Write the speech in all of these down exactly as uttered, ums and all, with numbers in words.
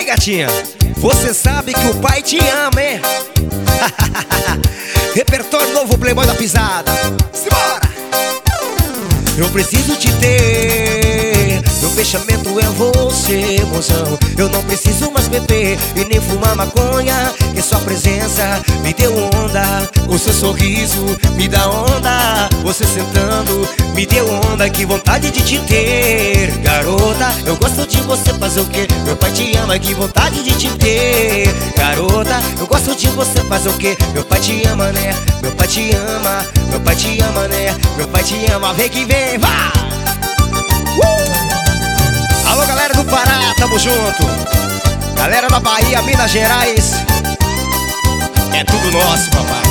gatinha, você sabe que o pai te ama, hein? Repertório novo, Playboy da pisada. Simbora! Eu preciso te ter, meu fechamento é você, mozão. Eu não preciso mais beber e nem fumar maconha, que sua presença me deu onda. O seu sorriso me dá onda. Você sentando me deu onda. Que vontade de te ter, garota. Eu gosto de você, fazer o quê? Meu pai te ama, que vontade de te ter, garota. Eu gosto de você, fazer o quê? Meu pai te ama, né? Meu pai te ama, meu pai te ama, né? Meu pai te ama, vem que vem, vá! Uh! Alô, galera do Pará, tamo junto. Galera da Bahia, Minas Gerais, é tudo nosso, papai.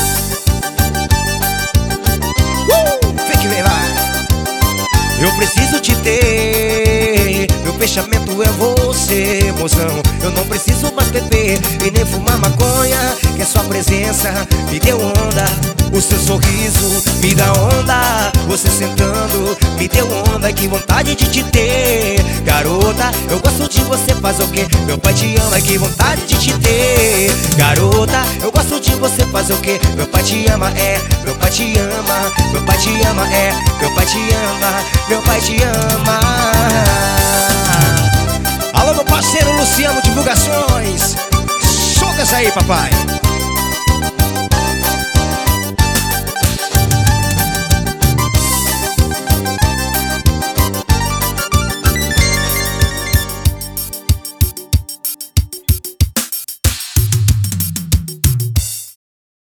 Uh! Vem que vem, vai! Eu preciso te ter, meu fechamento é você, mozão. Eu não preciso mais beber e nem fumar maconha, que a sua presença me deu onda. O seu sorriso me dá onda. Você sentando me deu onda. Que vontade de te ter, garota. Eu gosto de você, faz o quê? Meu pai te ama, que vontade de te ter, garota. Eu gosto de você, faz o quê? Meu pai te ama, é. Meu pai te ama, meu pai te ama, é. Meu pai te ama, meu pai te ama. Alô, meu parceiro Luciano Divulgações, solta essa aí, papai.